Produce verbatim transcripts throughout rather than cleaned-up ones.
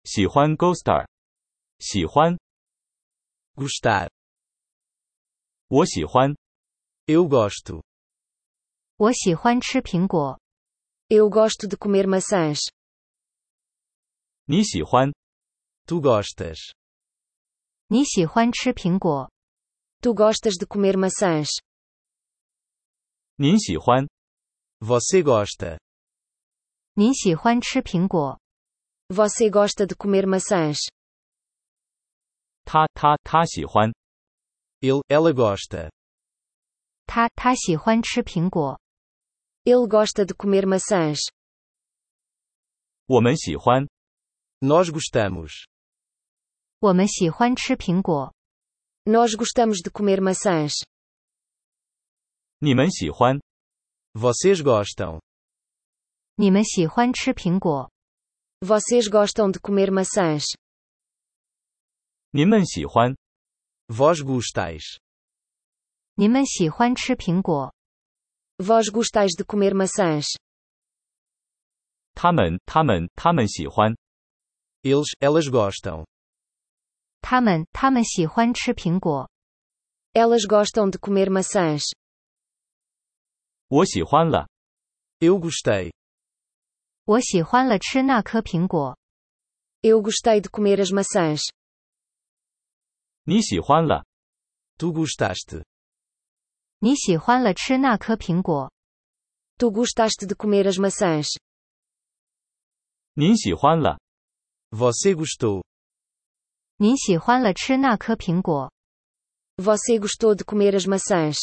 喜欢 Gostar。喜欢。 Gostar. 我喜欢。 Eu gosto. 我喜欢吃苹果。 Eu gosto de comer maçãs. 你喜欢。 Tu gostas. 你喜欢吃苹果。 Tu gostas de comer maçãs. 您喜欢。 Você gosta. 您喜欢吃苹果。 Você gosta de comer maçãs. 他他他喜欢。 Ele, ela gosta. 他他喜欢吃苹果。 Ele gosta de comer maçãs. 我们喜欢。 Nós gostamos. 我们喜欢吃苹果。 Nós gostamos de comer maçãs. 你们喜欢。 Vocês gostam. 你们喜欢吃苹果。 Vocês gostam de comer maçãs. 您们喜欢。 Vós gostais. 你们喜欢吃苹果。 Vós gostais de comer maçãs. 他们他们他们喜欢。 Eles, elas gostam. 他们他们喜欢吃苹果。 Elas gostam de comer maçãs. 我喜欢了。 Eu gostei. 我喜欢了吃那颗苹果。 Eu gostei de comer as maçãs. 你喜欢了。 Tu gostaste. 你喜欢了吃那颗苹果。 Tu gostaste de comer as maçãs. 您喜欢了。 Você gostou. 您喜欢了吃那颗苹果。 Você gostou de comer as maçãs.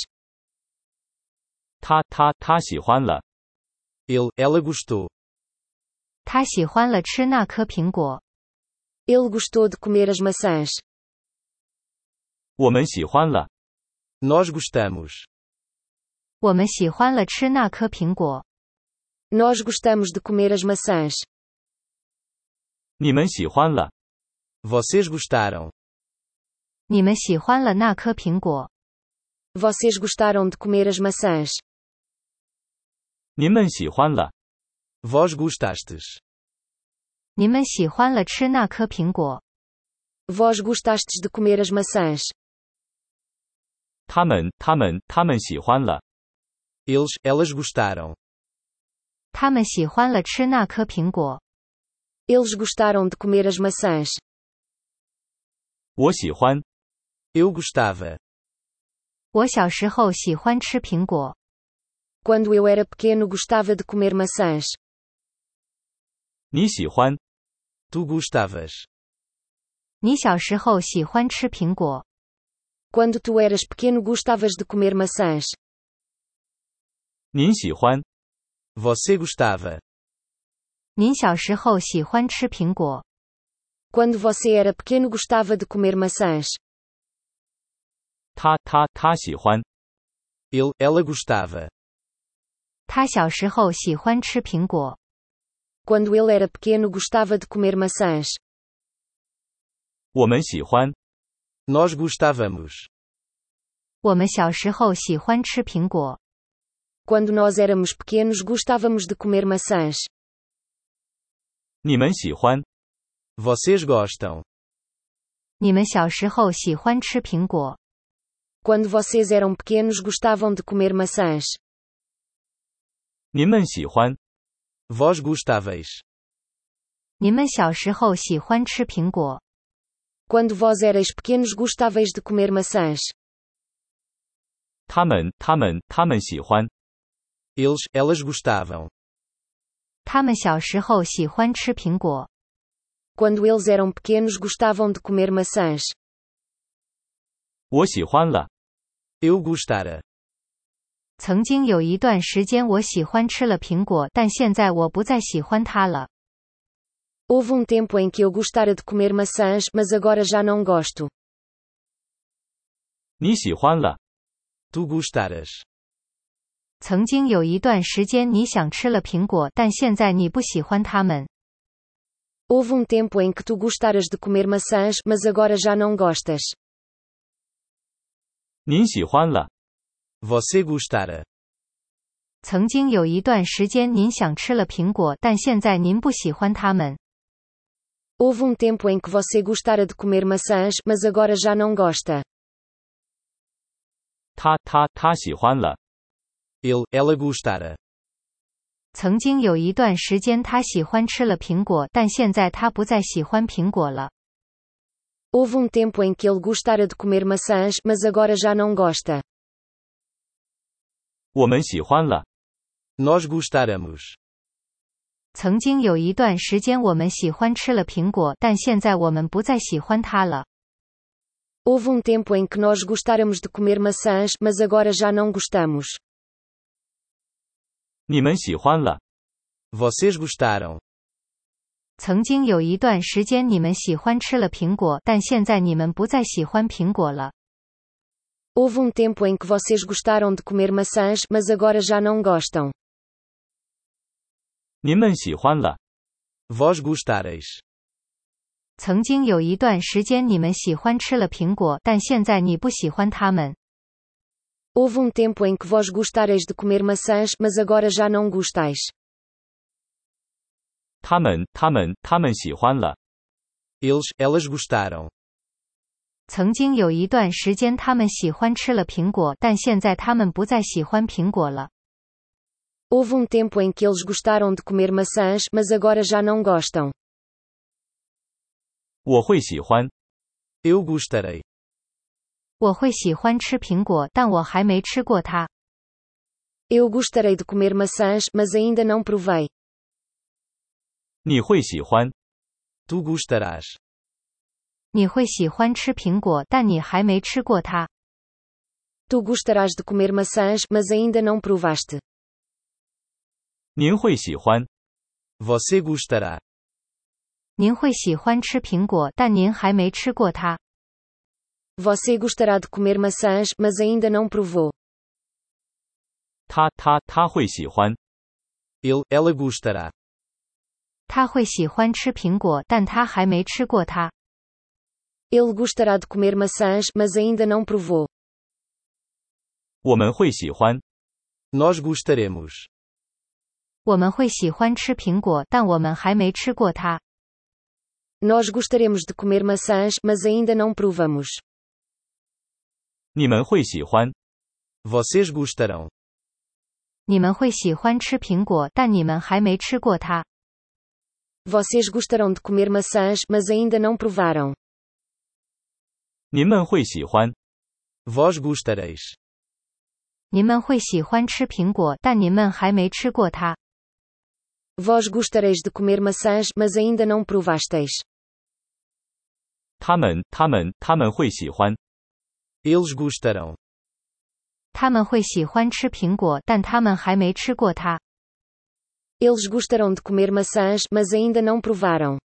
他他他喜欢了。 Ele, ela gostou. 他喜欢了吃那颗苹果。 Ele gostou de comer as maçãs. 我们喜欢了。 Nós gostamos. 我们喜欢了吃那颗苹果。 Nós gostamos de comer as maçãs. 你们喜欢了。 Vocês gostaram. 你们喜欢了那颗苹果。 Vocês gostaram de comer as maçãs. 您们喜欢了。 Vós gostastes. 你们喜欢了吃那颗苹果。 Vós gostastes de comer as maçãs. 他们他们他们喜欢了。 Eles, elas gostaram. 他们喜欢了吃那颗苹果。 Eles gostaram de comer as maçãs. 我喜欢。 Eu gostava. 我小时候喜欢吃苹果。 Quando eu era pequeno gostava de comer maçãs. 你喜欢。 Tu gostavas. 你小时候喜欢吃苹果。 Quando tu eras pequeno gostavas de comer maçãs. 您喜欢。 Você gostava. 您小时候喜欢吃苹果。 Quando você era pequeno gostava de comer maçãs. 他他他喜欢。 Ele, ela gostava. 他小时候喜欢吃苹果。 Quando ele era pequeno gostava de comer maçãs. 我们喜欢。 Nós gostávamos. 我们小时候喜欢吃苹果。 Quando nós éramos pequenos gostávamos de comer maçãs. 你们喜欢。 Vocês gostam. 你们小时候喜欢吃苹果。 Quando vocês eram pequenos gostavam de comer maçãs. 您们喜欢。 Vós gostáveis. 你们小时候喜欢吃苹果。 Quando vós erais pequenos gostáveis de comer maçãs. 他们他们他们喜欢。 Eles, elas gostavam. 他们小时候喜欢吃苹果。 Quando eles eram pequenos gostavam de comer maçãs. 我喜欢了。 Eu gostara. 曾经有一段时间我喜欢吃了苹果，但现在我不再喜欢它了。 Houve um tempo em que eu gostara de comer maçãs, mas agora já não gosto. 你喜欢了。 Tu gostaras. 曾经有一段时间你想吃了苹果，但现在你不喜欢它们。 Houve um tempo em que tu gostaras de comer maçãs, mas agora já não gostas. 您喜欢了。 Você gostara. 曾经有一段时间您想吃了苹果，但现在您不喜欢它们。 Houve um tempo em que você gostara de comer maçãs, mas agora já não gosta. 他他他喜欢了。 Ele, ela gostara. 曾经有一段时间他喜欢吃了苹果，但现在他不再喜欢苹果了。 Houve um tempo em que ele gostara de comer maçãs, mas agora já não gosta. 我们喜欢了。 Nós gostáramos. 曾经有一段时间我们喜欢吃了苹果，但现在我们不再喜欢它了。 Houve um tempo em que nós gostáramos de comer maçãs, mas agora já não gostamos. 你们喜欢了。 Vocês gostaram. 曾经有一段时间你们喜欢吃了苹果，但现在你们不再喜欢苹果了。 Houve um tempo em que vocês gostaram de comer maçãs, mas agora já não gostam. 您们喜欢了。 Vós gostareis. 曾经有一段时间你们喜欢吃了苹果，但现在你不喜欢它们。 Houve um tempo em que vós gostareis de comer maçãs, mas agora já não gostais. 他们他们他们喜欢了。 Eles, elas gostaram. 曾经有一段时间他们喜欢吃了苹果，但现在他们不再喜欢苹果了。 Houve um tempo em que eles gostaram de comer maçãs, mas agora já não gostam. 我会喜欢。 Eu gostarei. 我会喜欢吃苹果，但我还没吃过它。 Eu gostarei de comer maçãs, mas ainda não provei. 你会喜欢。 Tu gostarás. 你会喜欢吃苹果，但你还没吃过它。 Tu gostarás de comer maçãs, mas ainda não provaste. 您会喜欢。 Você gostará. 您会喜欢吃苹果，但您还没吃过它。 Você gostará de comer maçãs, mas ainda não provou. 他他他会喜欢。 Ele, ela gostará. 他会喜欢吃苹果，但他还没吃过它。 Ele gostará de comer maçãs, mas ainda não provou. 我们会喜欢。 Nós gostaremos. 我们会喜欢吃苹果，但我们还没吃过它。 Nós gostaríamos de comer maçãs, mas ainda não provamos. 你们会喜欢。 Vocês gostarão. 你们会喜欢吃苹果，但你们还没吃过它。 Vocês gostarão de comer maçãs, mas ainda não provaram. 您们会喜欢。 Vós gostareis. 你们会喜欢吃苹果，但你们还没吃过它。 Vós gostareis de comer maçãs, mas ainda não provasteis. 他们他们他们会喜欢。 Eles gostarão. 他们会喜欢吃苹果，但他们还没吃过它。 Eles gostarão de comer maçãs, mas ainda não provaram.